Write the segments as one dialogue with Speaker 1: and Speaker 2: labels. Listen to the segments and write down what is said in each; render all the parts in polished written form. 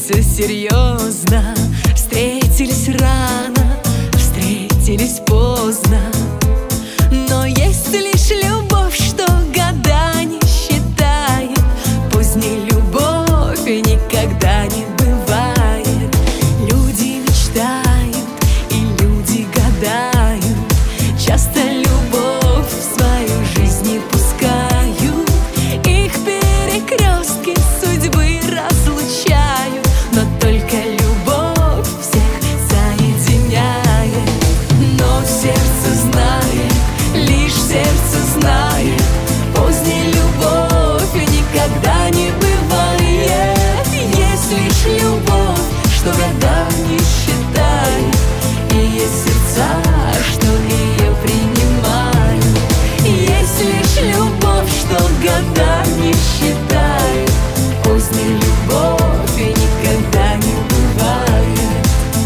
Speaker 1: все серьезно. Встретились рано, встретились поздно. Но есть лишь любовь, что года не считает. Поздней любовь никогда не бывает. Люди мечтают и люди гадают. Часто любовь в свою жизнь не пускают. Их перекрестки судьбы разлучают. Но только любовь всех соединяет. Но сердце знает, лишь сердце знает, поздней любовь никогда не бывает. Есть лишь любовь, что года не считает. И есть сердца, что ее принимают. Есть лишь любовь, что года не считает. Поздней любовь никогда не бывает.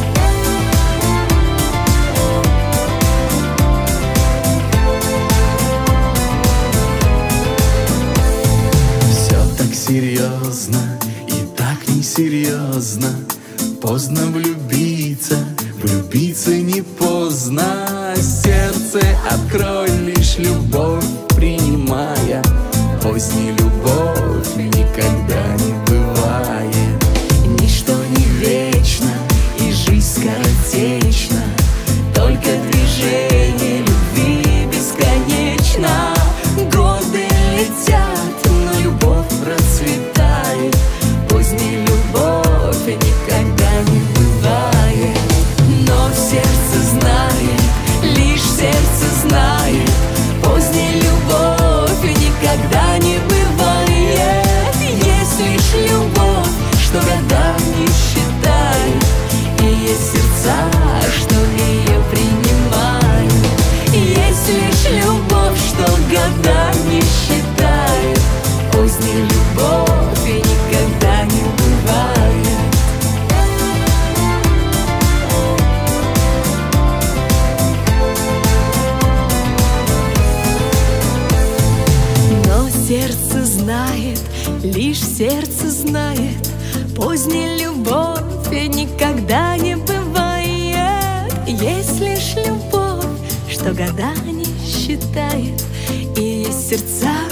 Speaker 2: Все так серьезно и так несерьезно. Поздно влюбиться, влюбиться не поздно. Сердце открой, лишь любовь принимая. Поздней любовь никогда не бывает.
Speaker 1: Ничто не вечно, и жизнь скоротечна. Только движение любви бесконечно. Годы летят, но любовь процветает. Поздней любовь никогда не бывает. Но сердце знает, лишь сердце знает, поздней любовь никогда не бывает. Есть лишь любовь, что года не считает. И есть сердца, что ее принимают. Есть лишь любовь, что года не считает. Поздней любовь никогда не бывает. Но сердце знает, лишь сердце знает, поздней любовь никогда не бывает. Есть лишь любовь, что года не считает. И есть сердца,